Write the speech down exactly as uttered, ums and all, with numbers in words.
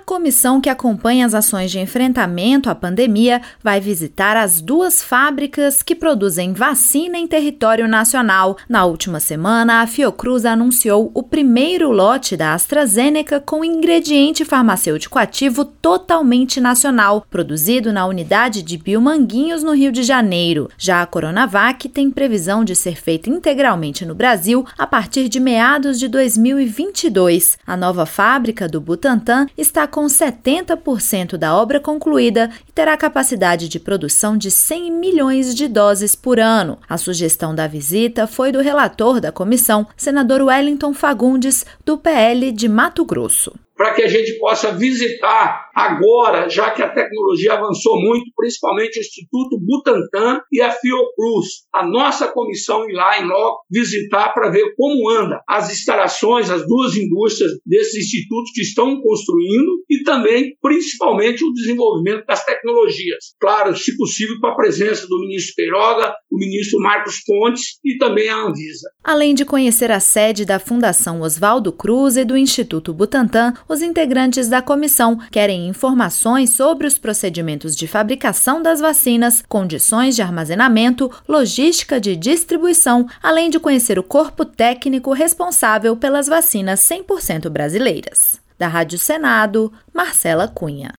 comissão que acompanha as ações de enfrentamento à pandemia vai visitar as duas fábricas que produzem vacina em território nacional. Na última semana, a Fiocruz anunciou o primeiro lote da AstraZeneca com ingrediente farmacêutico ativo totalmente nacional, produzido na unidade de Biomanguinhos, no Rio de Janeiro. Já a Coronavac tem previsão de ser feita integralmente no Brasil a partir de meados de dois mil e vinte e dois. A nova fábrica do Butantan está com setenta por cento da obra concluída e terá capacidade de produção de cem milhões de doses por ano. A sugestão da visita foi do relator da comissão, senador Wellington Fagundes, do P L de Mato Grosso. Para que a gente possa visitar agora, já que a tecnologia avançou muito, principalmente o Instituto Butantan e a Fiocruz. A nossa comissão ir lá em loco visitar para ver como anda as instalações, as duas indústrias desses institutos que estão construindo e também, principalmente, o desenvolvimento das tecnologias. Claro, se possível, com a presença do ministro Queiroga, o ministro Marcos Pontes e também a Anvisa. Além de conhecer a sede da Fundação Oswaldo Cruz e do Instituto Butantan, os integrantes da comissão querem informações sobre os procedimentos de fabricação das vacinas, condições de armazenamento, logística de distribuição, além de conhecer o corpo técnico responsável pelas vacinas cem por cento brasileiras. Da Rádio Senado, Marcela Cunha.